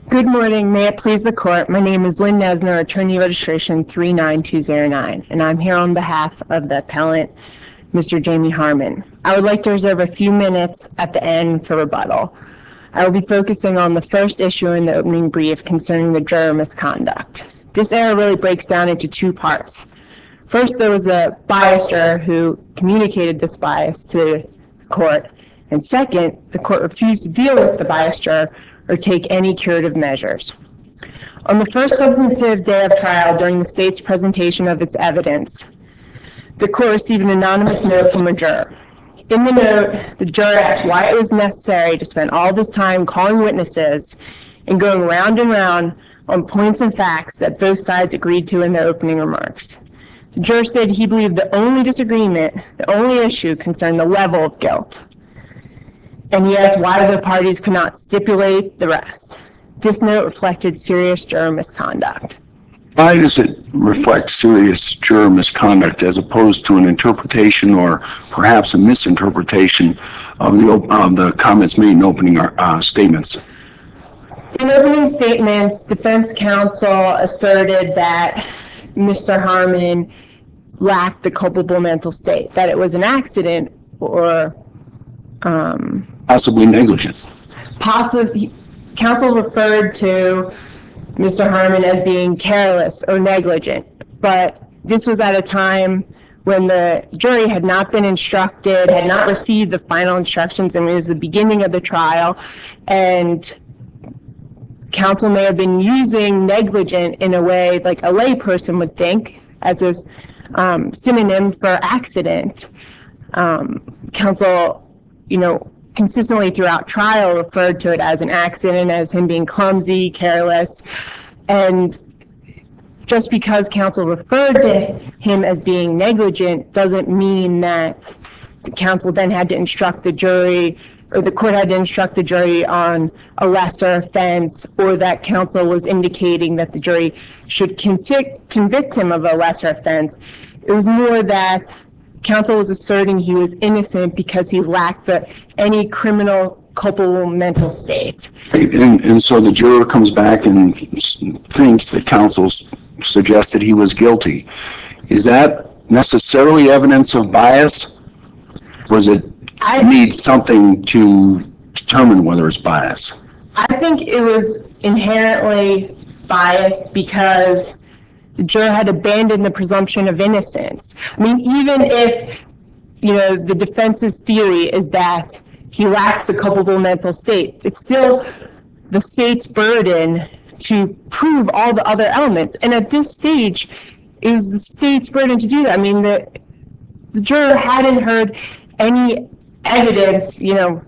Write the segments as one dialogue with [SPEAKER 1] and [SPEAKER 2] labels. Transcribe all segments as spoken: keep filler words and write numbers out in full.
[SPEAKER 1] Good morning. May it please the court. My name is Lynn Nesner, attorney registration three nine two zero nine, and I'm here on behalf of the appellant, Mister Jamie Harmon. I would like to reserve a few minutes at the end for rebuttal. I will be focusing on the first issue in the opening brief concerning the juror misconduct. This error really breaks down into two parts. First, there was a biased juror who communicated this bias to the court, and second, the court refused to deal with the biased juror or take any curative measures. On the first substantive day of trial, during the state's presentation of its evidence, the court received an anonymous note from a juror. In the note, the juror asked why it was necessary to spend all this time calling witnesses and going round and round on points and facts that both sides agreed to in their opening remarks. The juror stated he believed the only disagreement, the only issue, concerned the level of guilt. And he asked why the parties could not stipulate the rest. This note reflected serious juror misconduct.
[SPEAKER 2] Why does it reflect serious juror misconduct as opposed to an interpretation or perhaps a misinterpretation of the, of the comments made in opening uh, statements?
[SPEAKER 1] In opening statements, defense counsel asserted that Mister Harmon lacked the culpable mental state, that it was an accident or um,
[SPEAKER 2] possibly negligent.
[SPEAKER 1] Possibly, counsel referred to Mister Harmon as being careless or negligent, but this was at a time when the jury had not been instructed, had not received the final instructions, and it was the beginning of the trial, and counsel may have been using negligent in a way like a layperson would think as a um, synonym for accident. Um, counsel, you know, consistently throughout trial referred to it as an accident, as him being clumsy, careless, and just because counsel referred to him as being negligent doesn't mean that the counsel then had to instruct the jury, or the court had to instruct the jury on a lesser offense, or that counsel was indicating that the jury should convict, convict him of a lesser offense. It was more that counsel was asserting he was innocent because he lacked the, any criminal culpable mental state.
[SPEAKER 2] And, and so the juror comes back and thinks that counsel suggested he was guilty. Is that necessarily evidence of bias? Or does it I, need something to determine whether it's bias?
[SPEAKER 1] I think it was inherently biased because the juror had abandoned the presumption of innocence. I mean, even if, you know, the defense's theory is that he lacks the culpable mental state, it's still the state's burden to prove all the other elements. And at this stage, it was the state's burden to do that. I mean, the, the juror hadn't heard any evidence, you know,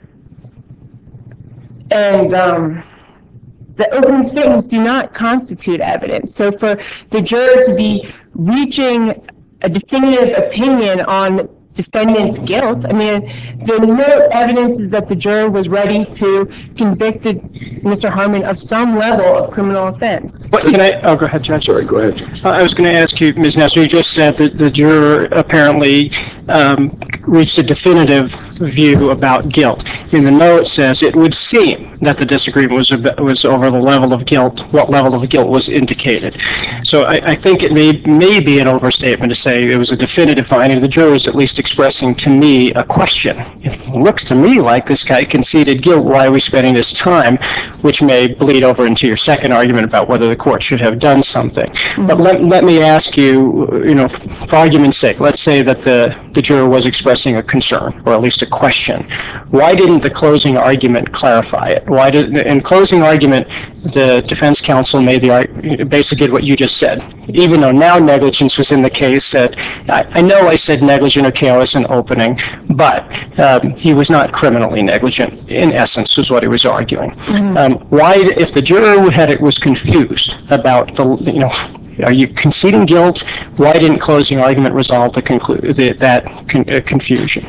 [SPEAKER 1] and um, the opening statements do not constitute evidence. So for the juror to be reaching a definitive opinion on defendant's guilt, I mean, the no evidence is that the juror was ready to convict Mister Harmon of some level of criminal offense.
[SPEAKER 3] What, can I, oh, go ahead, Judge.
[SPEAKER 2] Sorry, go ahead.
[SPEAKER 3] Uh, I was going to ask you, Miz Nestor, you just said that the juror apparently um, reached a definitive view about guilt. In the note, it says it would seem that the disagreement was was over the level of guilt, what level of guilt was indicated. So I, I think it may, may be an overstatement to say it was a definitive finding. The juror is at least expressing to me a question. It looks to me like this guy conceded guilt. Why are we spending this time? Which may bleed over into your second argument about whether the court should have done something. Mm-hmm. But let, let me ask you, you know, for argument's sake, let's say that the, the juror was expressing a concern, or at least a question. Why didn't the closing argument clarify it? Why did, in closing argument, the defense counsel made the, basically did what you just said. Even though now negligence was in the case, said, I, I know I said negligent or careless in opening, but um, he was not criminally negligent, in essence, was what he was arguing. Mm-hmm. um, why, if the juror had it was confused about the, you know, are you conceding guilt? Why didn't closing argument resolve the conclu- the, that con- uh, confusion?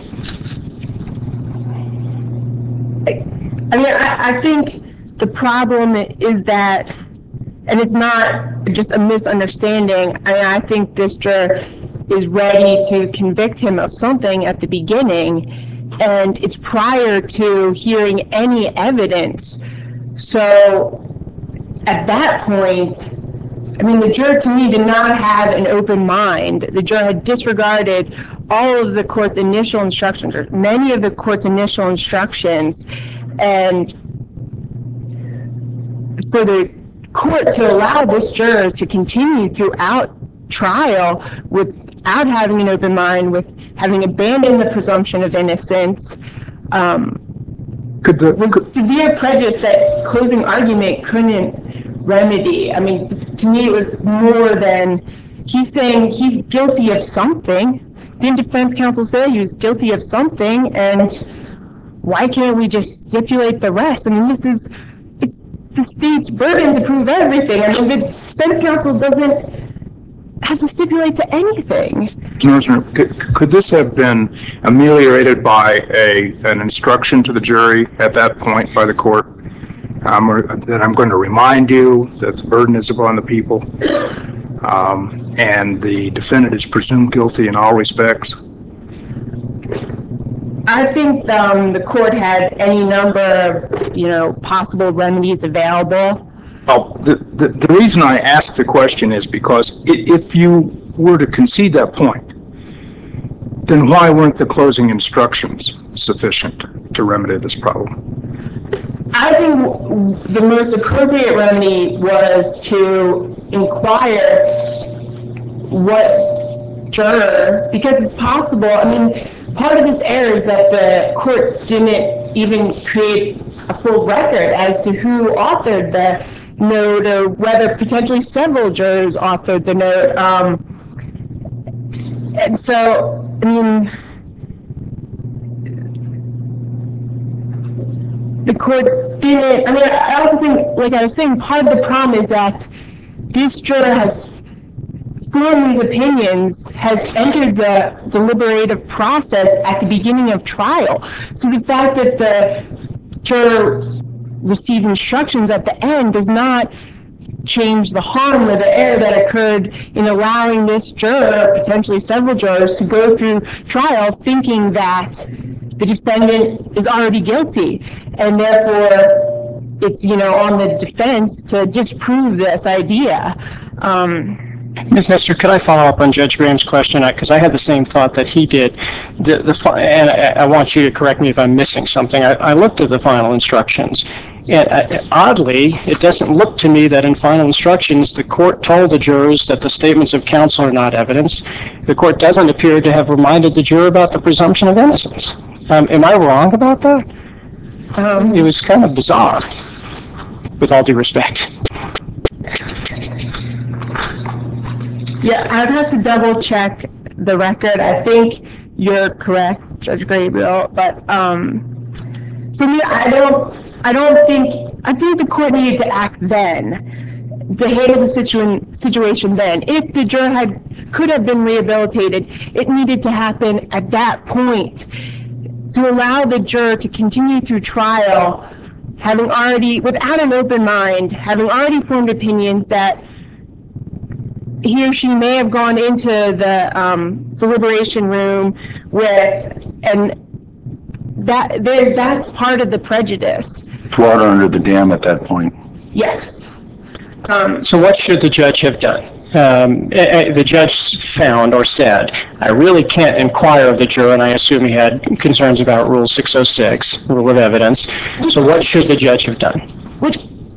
[SPEAKER 1] I mean, I, I think the problem is that, and it's not just a misunderstanding, I mean, I think this juror is ready to convict him of something at the beginning, and it's prior to hearing any evidence. So at that point, I mean, the juror to me did not have an open mind. The juror had disregarded all of the court's initial instructions, or many of the court's initial instructions, and for the court to allow this juror to continue throughout trial without having an open mind, with having abandoned the presumption of innocence, um,
[SPEAKER 4] Could the,
[SPEAKER 1] with
[SPEAKER 4] could,
[SPEAKER 1] severe prejudice that closing argument couldn't remedy. I mean, to me, it was more than, he's saying he's guilty of something. Didn't defense counsel say he was guilty of something? And why can't we just stipulate the rest? I mean, this is, it's the state's burden to prove everything. I mean, the defense counsel doesn't have to stipulate to anything.
[SPEAKER 4] Nosner, could, could this have been ameliorated by a, an instruction to the jury at that point by the court? Um, or that I'm going to remind you that the burden is upon the people, um, and the defendant is presumed guilty in all respects?
[SPEAKER 1] I think um, the court had any number of, you know, possible remedies available.
[SPEAKER 4] Well, the, the, the reason I ask the question is because if you were to concede that point, then why weren't the closing instructions sufficient to remedy this problem?
[SPEAKER 1] I think the most appropriate remedy was to inquire what juror, because it's possible, I mean, part of this error is that the court didn't even create a full record as to who authored the note, or whether potentially several jurors authored the note. Um, and so, I mean, the court didn't, I mean, I also think, like I was saying, part of the problem is that this juror has formed these opinions, has entered the deliberative process at the beginning of trial. So the fact that the juror received instructions at the end does not change the harm or the error that occurred in allowing this juror, potentially several jurors, to go through trial thinking that the defendant is already guilty, and therefore it's, you know, on the defense to disprove this idea. Um,
[SPEAKER 3] Miz Nestor, could I follow up on Judge Graham's question? Because I, I had the same thought that he did. The, the, and I, I want you to correct me if I'm missing something. I, I looked at the final instructions. And uh, oddly, it doesn't look to me that in final instructions the court told the jurors that the statements of counsel are not evidence. The court doesn't appear to have reminded the juror about the presumption of innocence. Um, am I wrong about that? Um, it was kind of bizarre, with all due respect.
[SPEAKER 1] Yeah, I'd have to double check the record. I think you're correct, Judge Gabriel, but um, for me, I don't, I don't think, I think the court needed to act then, to handle the situ- situation then. If the juror had, could have been rehabilitated, it needed to happen at that point to allow the juror to continue through trial, having already, without an open mind, having already formed opinions that he or she may have gone into the um, deliberation room with, and that there, that's part of the prejudice.
[SPEAKER 2] Water under the dam at that point.
[SPEAKER 1] Yes. Um,
[SPEAKER 3] So what should the judge have done? Um, eh, eh, the judge found or said, I really can't inquire of the juror, and I assume he had concerns about Rule six oh six, Rule of Evidence. So what should the judge have done?
[SPEAKER 1] which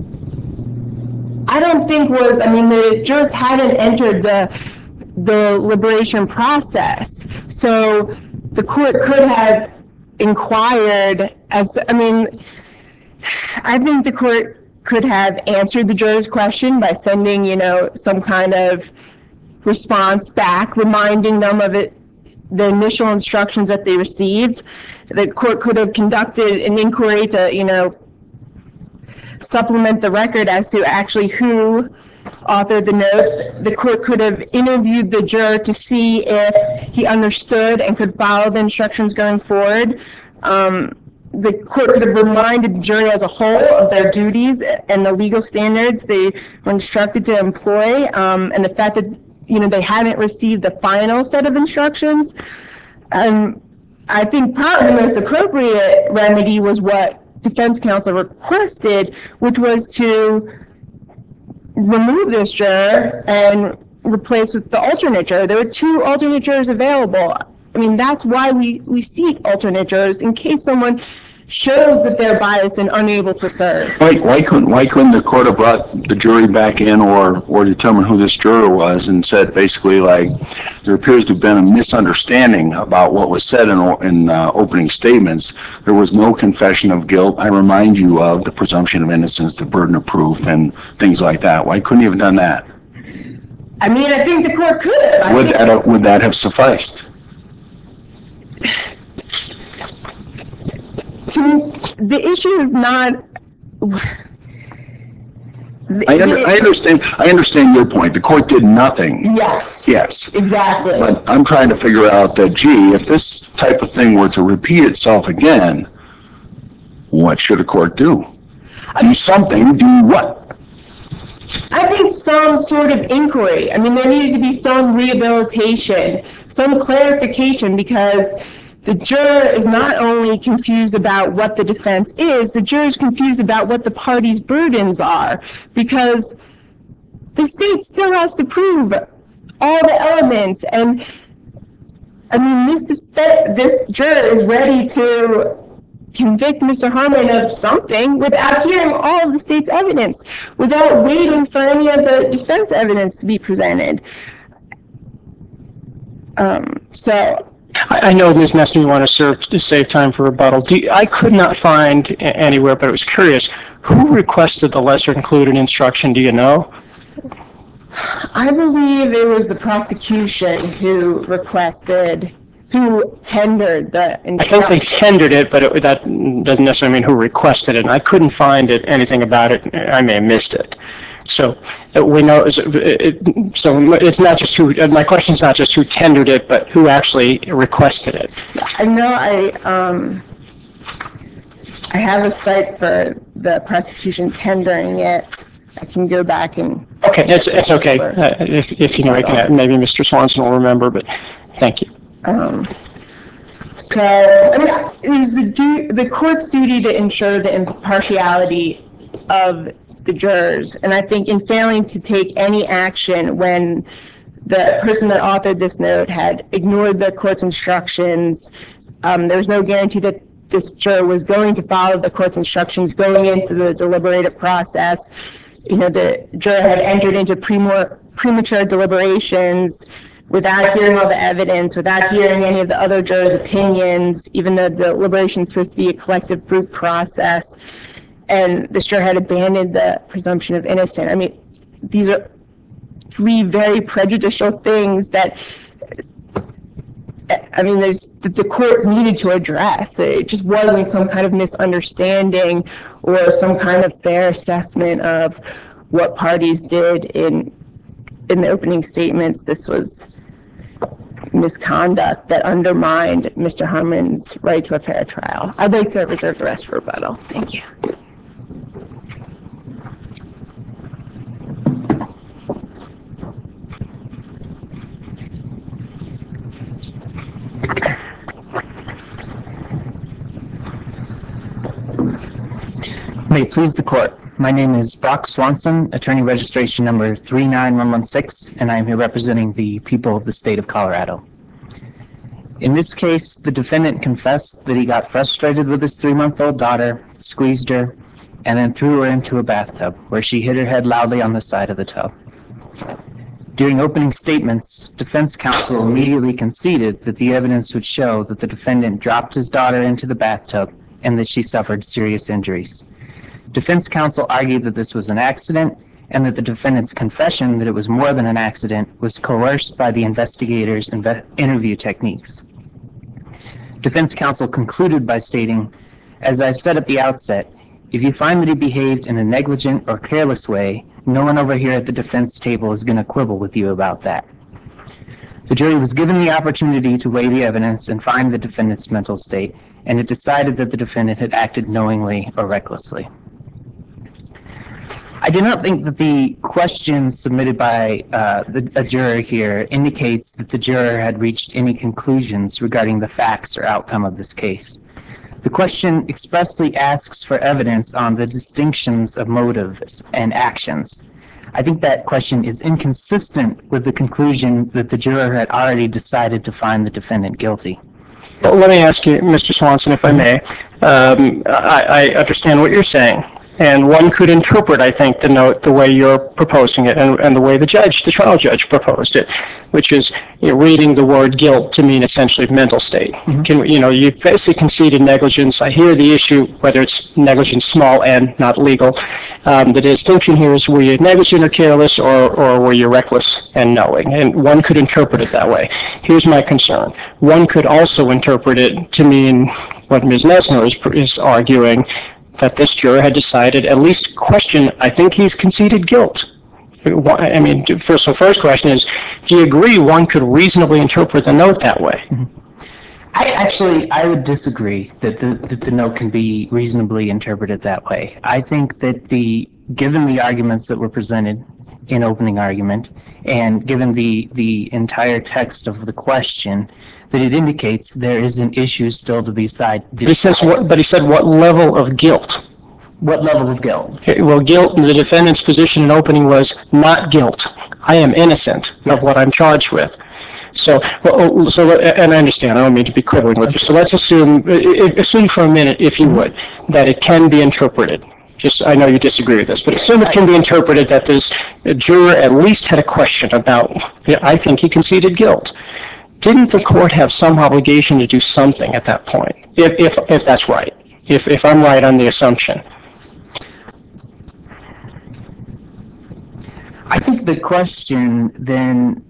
[SPEAKER 1] I don't think was, I mean, the jurors hadn't entered the the liberation process. So the court could have inquired as, I mean, I think the court could have answered the juror's question by sending, you know, some kind of response back, reminding them of it, the initial instructions that they received. The court could have conducted an inquiry to, you know, supplement the record as to actually who authored the note. The court could have interviewed the juror to see if he understood and could follow the instructions going forward. Um, the court could have reminded the jury as a whole of their duties and the legal standards they were instructed to employ, um, and the fact that, you know, they hadn't received the final set of instructions. Um, I think probably the most appropriate remedy was what defense counsel requested, which was to remove this juror and replace with the alternate juror. There were two alternate jurors available. I mean, that's why we, we seek alternate jurors, in case someone shows that they're biased and unable to serve.
[SPEAKER 2] Why, why couldn't, why couldn't the court have brought the jury back in or, or determined who this juror was and said basically like, there appears to have been a misunderstanding about what was said in, in uh, opening statements. There was no confession of guilt. I remind you of the presumption of innocence, the burden of proof, and things like that. Why couldn't you have done that?
[SPEAKER 1] I mean, I think the court could have. I
[SPEAKER 2] Would
[SPEAKER 1] think-
[SPEAKER 2] that, would that have sufficed?
[SPEAKER 1] The issue is not.
[SPEAKER 2] I, under, I understand. I understand your point. The court did nothing.
[SPEAKER 1] Yes.
[SPEAKER 2] Yes.
[SPEAKER 1] Exactly.
[SPEAKER 2] But I'm trying to figure out that, gee, if this type of thing were to repeat itself again, what should a court do? Do something. Do what?
[SPEAKER 1] I think some sort of inquiry. I mean, there needed to be some rehabilitation, some clarification, because the juror is not only confused about what the defense is, the juror is confused about what the party's burdens are, because the state still has to prove all the elements. And I mean, this def- this juror is ready to convict Mister Harmon of something without hearing all of the state's evidence, without waiting for any of the defense evidence to be presented. Um, so.
[SPEAKER 3] I I know, Miz Nestor, you want to serve to save time for rebuttal. Do you- I could not find a- anywhere, but I was curious, who requested the lesser included instruction? Do you know?
[SPEAKER 1] I believe it was the prosecution who requested, who tendered the
[SPEAKER 3] I think
[SPEAKER 1] instruction.
[SPEAKER 3] they tendered it, but it, that doesn't necessarily mean who requested it. And I couldn't find it, anything about it. I may have missed it. So uh, we know, it, it, so it's not just who, uh, my question's not just who tendered it, but who actually requested it.
[SPEAKER 1] I know I, um, I have a site for the prosecution tendering it. I can go back and.
[SPEAKER 3] Okay, it's, it's okay. Uh, if, if you know, I can, maybe Mister Swanson will remember, but thank you.
[SPEAKER 1] Um, so, I mean, it was the, du- the court's duty to ensure the impartiality of the jurors. And I think in failing to take any action when the person that authored this note had ignored the court's instructions, um, there was no guarantee that this juror was going to follow the court's instructions going into the deliberative process. You know, the juror had entered into premor- premature deliberations without hearing all the evidence, without hearing any of the other jurors' opinions, even though the deliberation is supposed to be a collective group process. And this juror had abandoned the presumption of innocence. I mean, these are three very prejudicial things that, I mean, there's that the court needed to address. It just wasn't some kind of misunderstanding or some kind of fair assessment of what parties did in in the opening statements. This was misconduct that undermined Mister Harmon's right to a fair trial. I'd like to reserve the rest for rebuttal. Thank you.
[SPEAKER 5] May it please the court. My name is Brock Swanson, attorney registration number three nine one one six, and I am here representing the people of the state of Colorado. In this case, the defendant confessed that he got frustrated with his three-month-old daughter, squeezed her, and then threw her into a bathtub, where she hit her head loudly on the side of the tub. During opening statements, defense counsel immediately conceded that the evidence would show that the defendant dropped his daughter into the bathtub and that she suffered serious injuries. Defense counsel argued that this was an accident and that the defendant's confession that it was more than an accident was coerced by the investigators' inve- interview techniques. Defense counsel concluded by stating, "As I've said at the outset, if you find that he behaved in a negligent or careless way, no one over here at the defense table is going to quibble with you about that." The jury was given the opportunity to weigh the evidence and find the defendant's mental state, and it decided that the defendant had acted knowingly or recklessly. I do not think that the question submitted by uh, the, a juror here indicates that the juror had reached any conclusions regarding the facts or outcome of this case. The question expressly asks for evidence on the distinctions of motives and actions. I think that question is inconsistent with the conclusion that the juror had already decided to find the defendant guilty.
[SPEAKER 3] Well, let me ask you, Mister Swanson, if I may. Um, I, I understand what you're saying, and one could interpret, I think, the note the way you're proposing it, and, and the way the judge, the trial judge, proposed it, which is, you know, reading the word guilt to mean essentially mental state. Mm-hmm. Can you know, you've basically conceded negligence. I hear the issue, whether it's negligence, small n, not legal. Um, the distinction here is, were you negligent or careless, or, or were you reckless and knowing? And one could interpret it that way. Here's my concern. One could also interpret it to mean what Miz Nesner is, is arguing, that this juror had decided, at least question, I think he's conceded guilt. I mean, first, so first question is, do you agree one could reasonably interpret the note that way?
[SPEAKER 5] I actually, I would disagree that the, that the note can be reasonably interpreted that way. I think that the, given the arguments that were presented in opening argument, and given the, the entire text of the question, that it indicates there is an issue still to be decided.
[SPEAKER 3] But he says what, but he said what level of guilt?
[SPEAKER 5] What level of guilt?
[SPEAKER 3] Well, guilt, the defendant's position in opening was not guilt. I am innocent
[SPEAKER 5] Yes.
[SPEAKER 3] of what I'm charged with. So, well, so, and I understand, I don't mean to be quibbling with you. So let's assume, assume for a minute, if you would, that it can be interpreted. Just, I know you disagree with this, but assume it can be interpreted that this juror at least had a question about, yeah, I think he conceded guilt. Didn't the court have some obligation to do something at that point? If, if, if that's right. If, if I'm right on the assumption.
[SPEAKER 5] I think the question then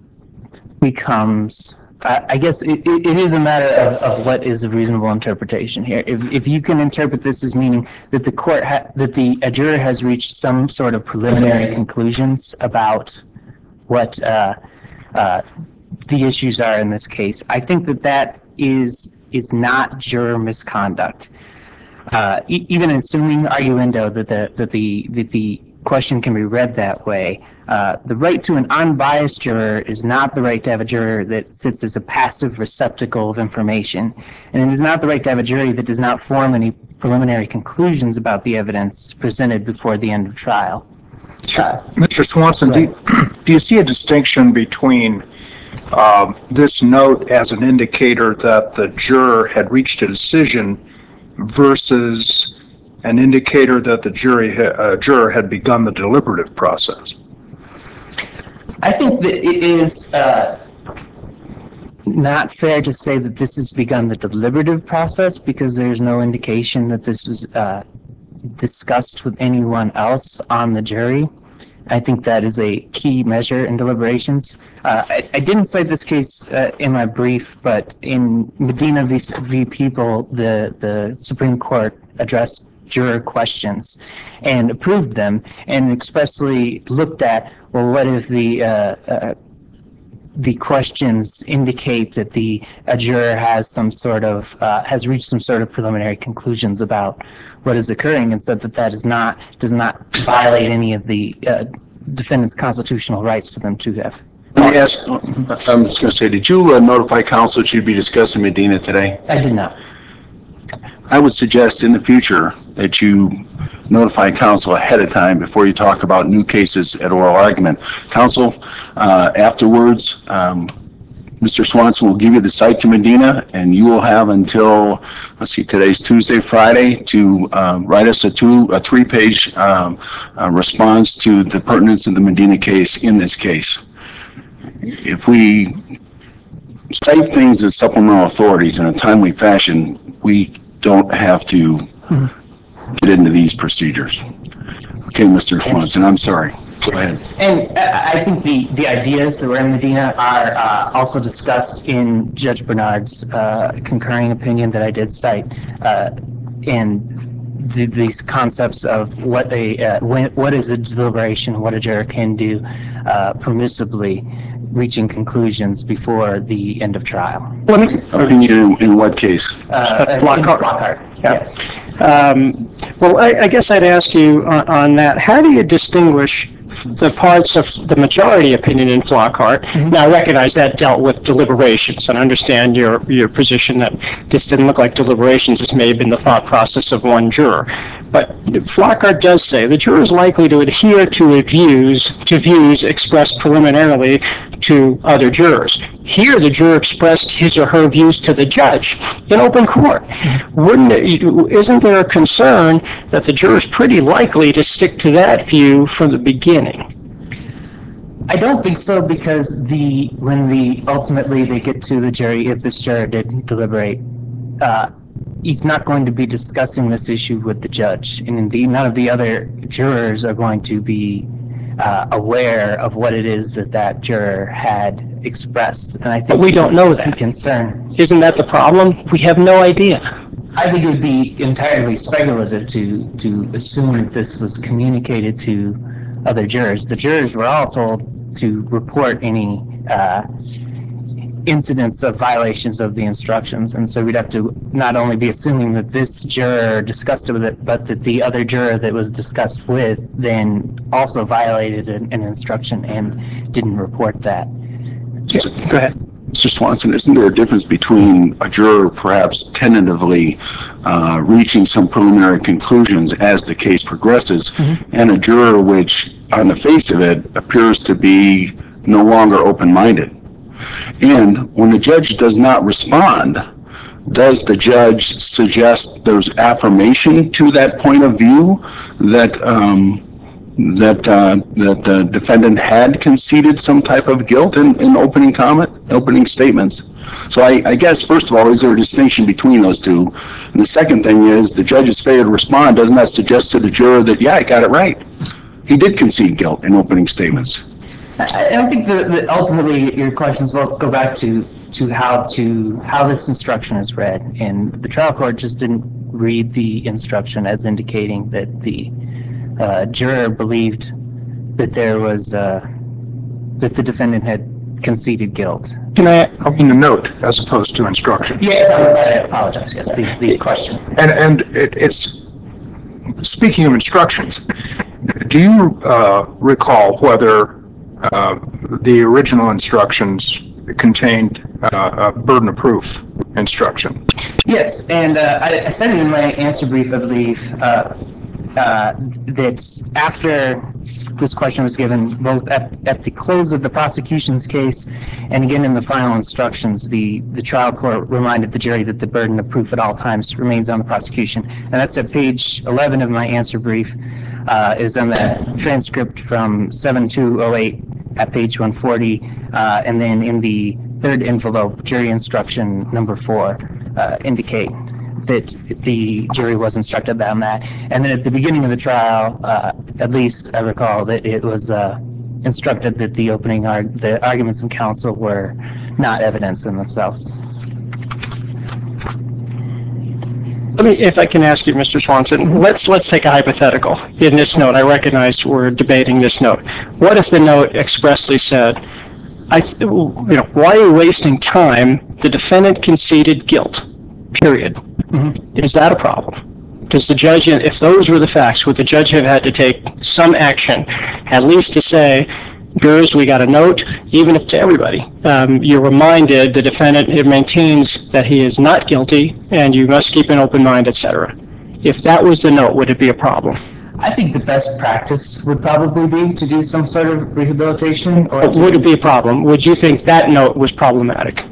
[SPEAKER 5] becomes, uh, I guess it, it, it is a matter of, of what is a reasonable interpretation here. If, if you can interpret this as meaning that the court, ha- that the a juror has reached some sort of preliminary conclusions about what uh, uh, the issues are in this case, I think that that is is not juror misconduct. Uh, e- even assuming arguendo that the that the that the question can be read that way, uh, the right to an unbiased juror is not the right to have a juror that sits as a passive receptacle of information, and it is not the right to have a jury that does not form any preliminary conclusions about the evidence presented before the end of trial. Uh,
[SPEAKER 4] Mister Swanson, do you, do you see a distinction between um, this note as an indicator that the juror had reached a decision versus an indicator that the jury ha- uh, juror had begun the deliberative process?
[SPEAKER 5] I think that it is uh, not fair to say that this has begun the deliberative process, because there's no indication that this was uh, discussed with anyone else on the jury. I think that is a key measure in deliberations. Uh, I, I didn't cite this case uh, in my brief, but in Medina v. v. People, the, the Supreme Court addressed juror questions and approved them, and expressly looked at, well, what if the uh, uh, the questions indicate that the a juror has some sort of uh, has reached some sort of preliminary conclusions about what is occurring, and said that that is not does not violate any of the uh, defendant's constitutional rights for them to have.
[SPEAKER 2] Let me ask, I'm just going to say, did you uh, notify counsel that you'd be discussing Medina today?
[SPEAKER 5] I did not.
[SPEAKER 2] I would suggest in the future that you notify counsel ahead of time before you talk about new cases at oral argument. Counsel, uh, afterwards, um, Mister Swanson will give you the site to Medina, and you will have until, let's see, today's Tuesday, Friday, to um, write us a two, a three-page um, uh, response to the pertinence of the Medina case in this case. If we cite things as supplemental authorities in a timely fashion, we don't have to get into these procedures. Okay, Mister Swanson, I'm sorry. Go ahead.
[SPEAKER 5] And I I think the, the ideas that were in Medina are uh, also discussed in Judge Bernard's uh, concurring opinion that I did cite, uh, and the, these concepts of what a uh, when, what is a deliberation, what a juror can do uh, permissibly, reaching conclusions before the end of trial.
[SPEAKER 3] Let me,
[SPEAKER 2] Opinion in, in what case?
[SPEAKER 5] Uh,
[SPEAKER 3] Flockhart.
[SPEAKER 5] Flockhart.
[SPEAKER 3] Yeah.
[SPEAKER 5] Yes.
[SPEAKER 3] Um, well, I, I guess I'd ask you on, on that, how do you distinguish the parts of the majority opinion in Flockhart. Now, I recognize that dealt with deliberations, and I understand your, your position that this didn't look like deliberations. This may have been the thought process of one juror. But Flockhart does say the juror is likely to adhere to views, to views expressed preliminarily to other jurors. Here, the juror expressed his or her views to the judge in open court. Wouldn't it, isn't there a concern that the juror is pretty likely to stick to that view from the beginning?
[SPEAKER 5] I don't think so, because the, when the, ultimately they get to the jury, if this juror did deliberate, uh, he's not going to be discussing this issue with the judge. And indeed, none of the other jurors are going to be uh, aware of what it is that that juror had expressed. And I think
[SPEAKER 3] But we don't know
[SPEAKER 5] the
[SPEAKER 3] that.
[SPEAKER 5] concern.
[SPEAKER 3] Isn't that the problem? We have no idea.
[SPEAKER 5] I think it would be entirely speculative to, to assume that this was communicated to other jurors. The jurors were all told to report any uh, incidents of violations of the instructions, and so we'd have to not only be assuming that this juror discussed it with it, but that the other juror that was discussed with then also violated an, an instruction and didn't report that.
[SPEAKER 3] Go ahead.
[SPEAKER 2] Mister Swanson, isn't there a difference between a juror perhaps tentatively uh, reaching some preliminary conclusions as the case progresses, mm-hmm. and a juror which, on the face of it, appears to be no longer open-minded? And when the judge does not respond, does the judge suggest there's affirmation to that point of view that um, that uh, that the defendant had conceded some type of guilt in, in opening comment, opening statements? So I, I guess, first of all, is there a distinction between those two? And the second thing is, the judge's failure to respond, doesn't that suggest to the juror that, yeah, I got it right? He did concede guilt in opening statements.
[SPEAKER 5] I don't think that, that ultimately your questions both go back to to how to how this instruction is read, and the trial court just didn't read the instruction as indicating that the uh, juror believed that there was uh, that the defendant had conceded guilt.
[SPEAKER 3] Can I?
[SPEAKER 4] I mean the note as opposed to instruction.
[SPEAKER 5] Yes, I apologize. Yes, the, the question.
[SPEAKER 4] And and it, it's speaking of instructions. Do you uh, recall whether Uh, the original instructions contained uh, a burden of proof instruction?
[SPEAKER 5] Yes, and uh, I, I said it in my answer brief, I believe, uh, uh, that after this question was given, both at, at the close of the prosecution's case and again in the final instructions, the, the trial court reminded the jury that the burden of proof at all times remains on the prosecution. And that's at page eleven of my answer brief, uh, is on that transcript from seven two oh eight at page one forty, uh, and then in the third envelope, jury instruction number four, uh, indicate that the jury was instructed on that. And then at the beginning of the trial, uh, at least I recall that it was uh, instructed that the opening arg the arguments of counsel were not evidence in themselves.
[SPEAKER 3] Let me, if I can ask you, Mister Swanson, let's let's take a hypothetical. In this note, I recognize we're debating this note. What if the note expressly said, "I, you know, why are you wasting time? The defendant conceded guilt. Period." Mm-hmm. Is that a problem? Does the judge, if those were the facts, would the judge have had to take some action, at least to say, jurors, we got a note, even if to everybody, um, you're reminded the defendant it maintains that he is not guilty, and you must keep an open mind, et cetera. If that was the note, would it be a problem?
[SPEAKER 5] I think the best practice would probably be to do some sort of rehabilitation. Or
[SPEAKER 3] But would it be a problem? Would you think that note was problematic?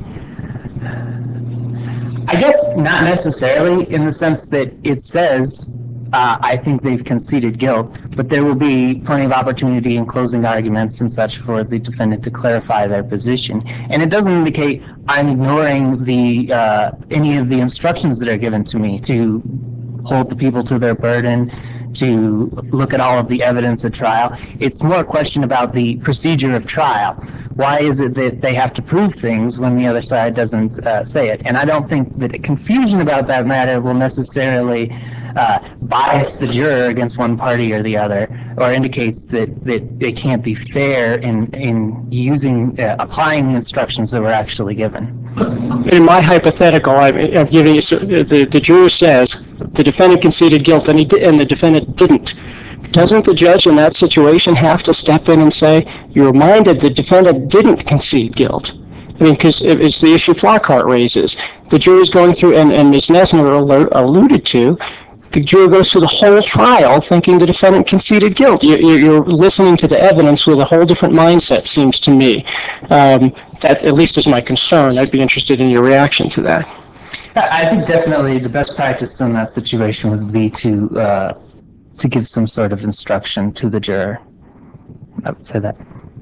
[SPEAKER 5] I guess not necessarily, in the sense that it says, uh, I think they've conceded guilt, but there will be plenty of opportunity in closing arguments and such for the defendant to clarify their position. And it doesn't indicate I'm ignoring the uh, any of the instructions that are given to me to hold the people to their burden, to look at all of the evidence at trial. It's more a question about the procedure of trial. Why is it that they have to prove things when the other side doesn't uh, say it? And I don't think that a confusion about that matter will necessarily uh, bias the juror against one party or the other, or indicates that, that it can't be fair in, in using, uh, applying the instructions that were actually given.
[SPEAKER 3] In my hypothetical, I'm, I'm giving you, the, the juror says the defendant conceded guilt and, he di and the defendant didn't. doesn't the judge in that situation have to step in and say, you're reminded the defendant didn't concede guilt? I mean, because it's the issue Flockhart raises. The jury's going through, and, and Miz Nesner alert, alluded to, the juror goes through the whole trial thinking the defendant conceded guilt. You, you're listening to the evidence with a whole different mindset, seems to me. Um, that at least is my concern. I'd be interested in your reaction to that.
[SPEAKER 5] I think definitely the best practice in that situation would be to uh, to give some sort of instruction to the juror. I would say that.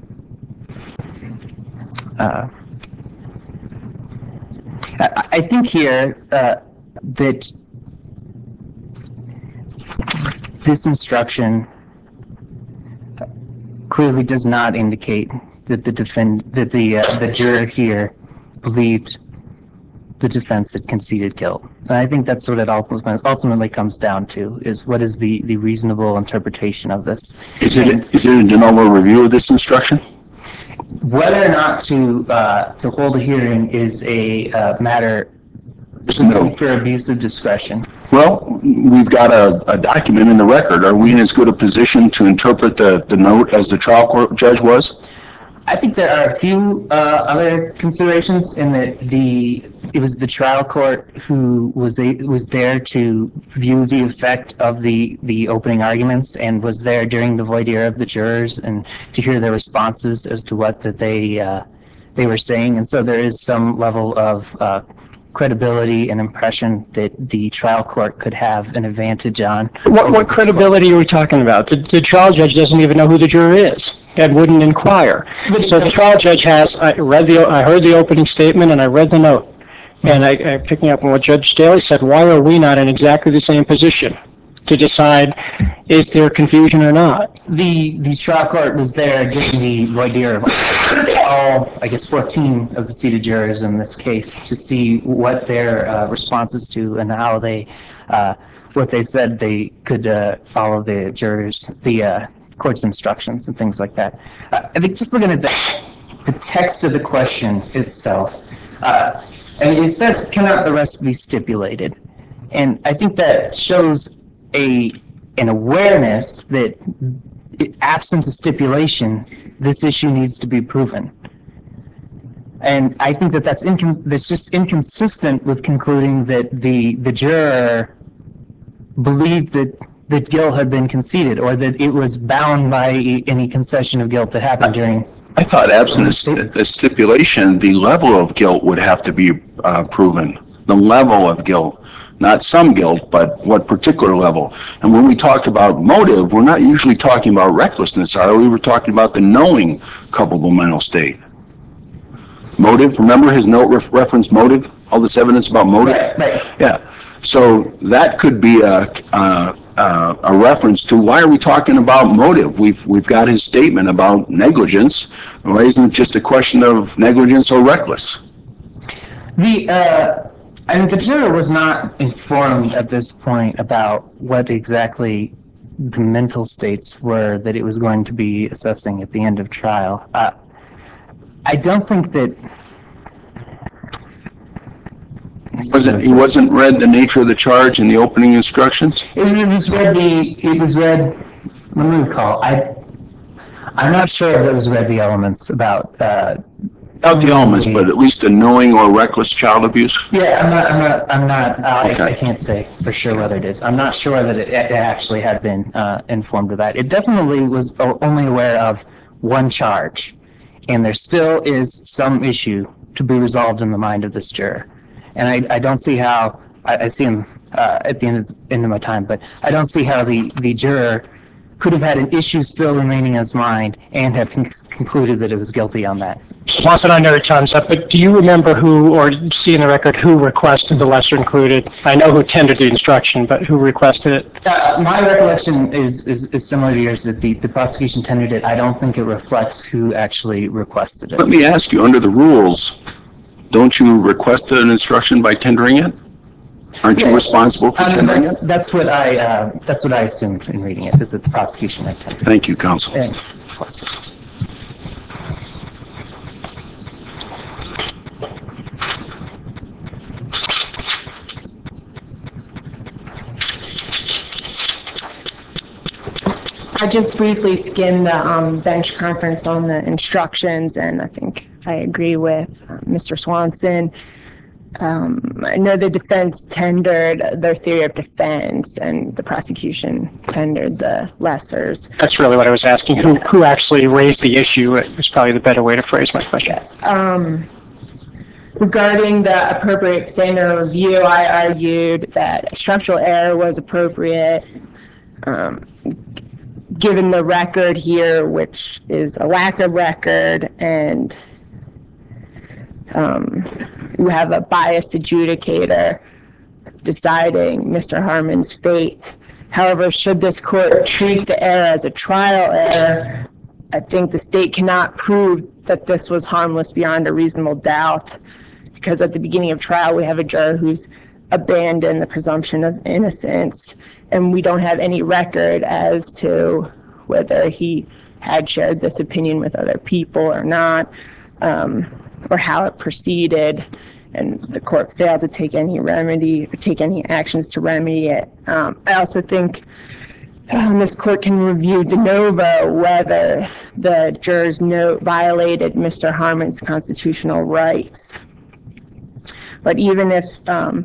[SPEAKER 5] Uh, I, I think here uh, that this instruction clearly does not indicate that the defend that the uh, the juror here believed the defense had conceded guilt. And I think that's what it ultimately comes down to, is what is the, the reasonable interpretation of this.
[SPEAKER 2] Is it, is it a de novo review of this instruction?
[SPEAKER 5] Whether or not to uh, to hold a hearing is a uh, matter
[SPEAKER 2] No.
[SPEAKER 5] for abuse of discretion.
[SPEAKER 2] Well, we've got a, a document in the record. Are we in as good a position to interpret the, the note as the trial court judge was?
[SPEAKER 5] I think there are a few uh, other considerations in that the it was the trial court who was a, was there to view the effect of the the opening arguments and was there during the voir dire of the jurors and to hear their responses as to what that they uh, they were saying, and so there is some level of uh, credibility and impression that the trial court could have an advantage on.
[SPEAKER 3] What, what credibility are we talking about? The, the trial judge doesn't even know who the juror is and wouldn't inquire. So the trial judge has, I read the, I heard the opening statement and I read the note. And I, I picking up on what Judge Daly said, why are we not in exactly the same position to decide is there confusion or not?
[SPEAKER 5] The the trial court was there during the voir dire of all, I guess, fourteen of the seated jurors in this case to see what their uh, responses to and how they, uh, what they said they could uh, follow the jurors, the uh, court's instructions and things like that. Uh, I think just looking at the, the text of the question itself, uh, I mean, it says, cannot the rest be stipulated? And I think that shows a an awareness that it, absent a stipulation, this issue needs to be proven. And I think that that's, incon- that's just inconsistent with concluding that the, the juror believed that, that guilt had been conceded or that it was bound by any concession of guilt that happened during.
[SPEAKER 2] I thought absent a stipulation, the level of guilt would have to be uh, proven. The level of guilt, not some guilt, but what particular level. And when we talk about motive, we're not usually talking about recklessness, are we? We're talking about the knowing culpable mental state. Motive, remember his note ref- reference motive? All this evidence about motive?
[SPEAKER 5] Right, right.
[SPEAKER 2] Yeah. So that could be a, a, a, a reference to why are we talking about motive? We've we've got his statement about negligence. Why isn't it just a question of negligence or reckless?
[SPEAKER 5] The uh, I mean, the juror was not informed at this point about what exactly the mental states were that it was going to be assessing at the end of trial. Uh, I don't think that.
[SPEAKER 2] Wasn't, he wasn't read the nature of the charge in the opening instructions?
[SPEAKER 5] It, it was read the. It was read. Let me recall. I. I'm not sure if it was read the elements about. Uh,
[SPEAKER 2] Not the elements, but at least a knowing or reckless child abuse?
[SPEAKER 5] Yeah, I'm not, I'm not, I'm not, uh,
[SPEAKER 2] Okay.
[SPEAKER 5] I, I can't say for sure whether it is. I'm not sure that it, it actually had been uh, informed of that. It definitely was o- only aware of one charge, and there still is some issue to be resolved in the mind of this juror. And I, I don't see how, I, I see him uh, at the end of, end of my time, but I don't see how the, the juror could have had an issue still remaining in his mind and have con- concluded that it was guilty on that.
[SPEAKER 3] Swanson, I know your time's up, but do you remember who, or see in the record, who requested the lesser included? I know who tendered the instruction, but who requested it?
[SPEAKER 5] Uh, my recollection is, is, is similar to yours, that the, the prosecution tendered it. I don't think it reflects who actually requested it.
[SPEAKER 2] Let me ask you, under the rules, don't you request an instruction by tendering it? Aren't you
[SPEAKER 5] Yeah.
[SPEAKER 2] responsible for
[SPEAKER 5] Um,
[SPEAKER 2] tendering
[SPEAKER 5] that's,
[SPEAKER 2] it?
[SPEAKER 5] that's what I, uh, that's what I assumed in reading it, is that the prosecution had tendered it.
[SPEAKER 2] Thank you, counsel.
[SPEAKER 5] And-
[SPEAKER 1] I just briefly skimmed the um, bench conference on the instructions, and I think I agree with uh, Mister Swanson. Um, I know the defense tendered their theory of defense, and the prosecution tendered the lessers.
[SPEAKER 3] That's really what I was asking. Who, who actually raised the issue is probably the better way to phrase my question.
[SPEAKER 1] Yes. Um, regarding the appropriate standard of review, I argued that structural error was appropriate. Um, given the record here, which is a lack of record, and um, you have a biased adjudicator deciding Mister Harmon's fate. However, should this court treat the error as a trial error, I think the state cannot prove that this was harmless beyond a reasonable doubt, because at the beginning of trial, we have a juror who's abandoned the presumption of innocence, and we don't have any record as to whether he had shared this opinion with other people or not, um, or how it proceeded, and the court failed to take any remedy or take any actions to remedy it. Um, I also think um, this court can review de novo whether the juror's note violated Mister Harmon's constitutional rights. But even if, um,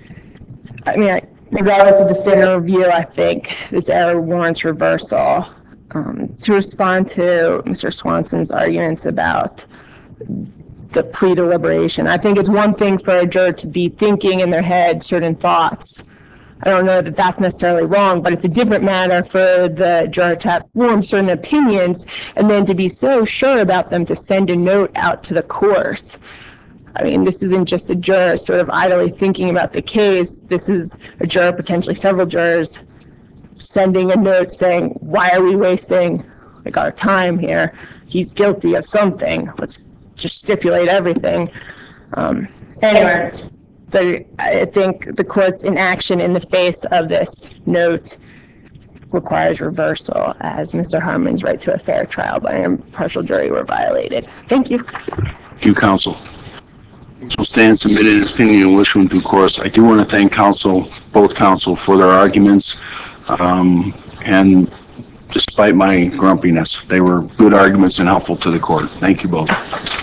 [SPEAKER 1] I mean, I, regardless of the standard review, I think this error warrants reversal. Um, to respond to Mister Swanson's arguments about the pre-deliberation, I think it's one thing for a juror to be thinking in their head certain thoughts. I don't know that that's necessarily wrong, but it's a different matter for the juror to have formed certain opinions and then to be so sure about them to send a note out to the court. I mean, this isn't just a juror sort of idly thinking about the case. This is a juror, potentially several jurors, sending a note saying, why are we wasting like our time here? He's guilty of something. Let's just stipulate everything. Um, anyway, the, I think the court's inaction in the face of this note requires reversal, as Mister Harmon's right to a fair trial by an impartial jury were violated. Thank you.
[SPEAKER 2] Thank you, counsel. So stand submitted his opinion and issue in due course. I do want to thank counsel, both counsel, for their arguments. Um, and despite my grumpiness, they were good arguments and helpful to the court. Thank you both.